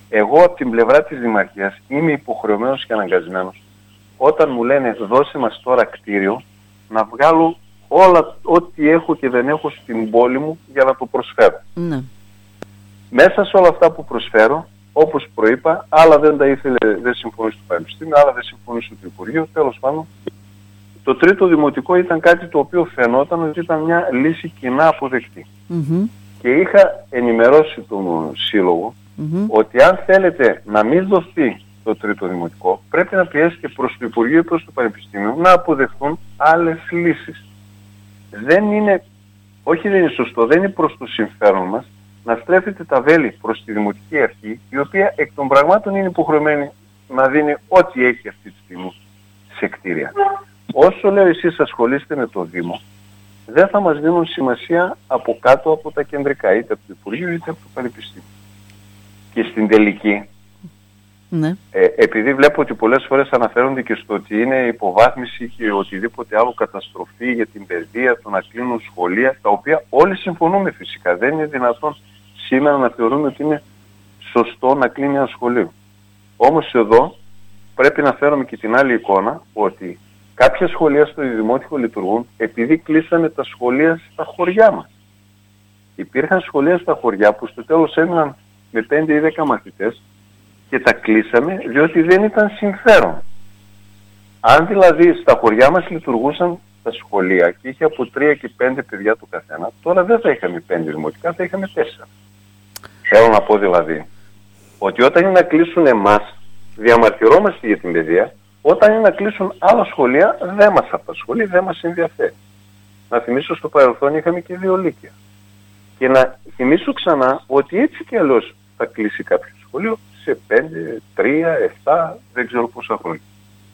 Εγώ από την πλευρά της Δημαρχίας είμαι υποχρεωμένος και αναγκασμένος, όταν μου λένε δώσε μας τώρα κτίριο, να βγάλω όλα ό,τι έχω και δεν έχω στην πόλη μου για να το προσφέρω. Ναι. Μέσα σε όλα αυτά που προσφέρω, όπως προείπα, άλλα δεν τα ήθελε, δεν συμφωνούσε το Πανεπιστήμιο, άλλα δεν συμφωνούσε το Υπουργείο. Τέλος πάντων, το τρίτο δημοτικό ήταν κάτι το οποίο φαινόταν ότι ήταν μια λύση κοινά αποδεκτή. Και είχα ενημερώσει τον Σύλλογο ότι αν θέλετε να μην δοθεί το τρίτο δημοτικό, πρέπει να πιέσετε προς το Υπουργείο ή προς το Πανεπιστήμιο να αποδεχθούν άλλες λύσεις. Δεν είναι σωστό, δεν είναι προς το συμφέρον μας να στρέφετε τα βέλη προς τη Δημοτική Αρχή, η οποία εκ των πραγμάτων είναι υποχρεωμένη να δίνει ό,τι έχει αυτή τη στιγμή σε κτίρια. Όσο λέω εσείς ασχολείστε με το Δήμο, δεν θα μας δίνουν σημασία από κάτω από τα κεντρικά, είτε από το Υπουργείο είτε από το Πανεπιστήμιο. Και στην τελική, επειδή βλέπω ότι πολλές φορές αναφέρονται και στο ότι είναι υποβάθμιση και οτιδήποτε άλλο καταστροφή για την παιδεία, το να κλείνουν σχολεία, τα οποία όλοι συμφωνούμε φυσικά. Δεν είναι δυνατόν σήμερα να θεωρούμε ότι είναι σωστό να κλείνει ένα σχολείο. Όμως εδώ πρέπει να φέρουμε και την άλλη εικόνα, ότι κάποια σχολεία στο Δημότικο λειτουργούν επειδή κλείσανε τα σχολεία στα χωριά μας. Υπήρχαν σχολεία στα χωριά που στο τέλος έμειναν με 5 ή 10 μαθητές και τα κλείσαμε διότι δεν ήταν συμφέρον. Αν δηλαδή στα χωριά μας λειτουργούσαν τα σχολεία και είχε από 3 και 5 παιδιά το καθένα, τώρα δεν θα είχαμε 5 δημοτικά, θα είχαμε 4. Θέλω να πω δηλαδή ότι όταν είναι να κλείσουν εμάς, διαμαρτυρόμαστε για την παιδεία, όταν είναι να κλείσουν άλλα σχολεία, δεν μας απασχολεί, δεν μας ενδιαφέρει. Να θυμίσω στο παρελθόν είχαμε και 2 λύκεια. Και να θυμίσω ξανά ότι έτσι και αλλιώς θα κλείσει κάποιο σχολείο σε 5, 3, 7, δεν ξέρω πόσα χρόνια.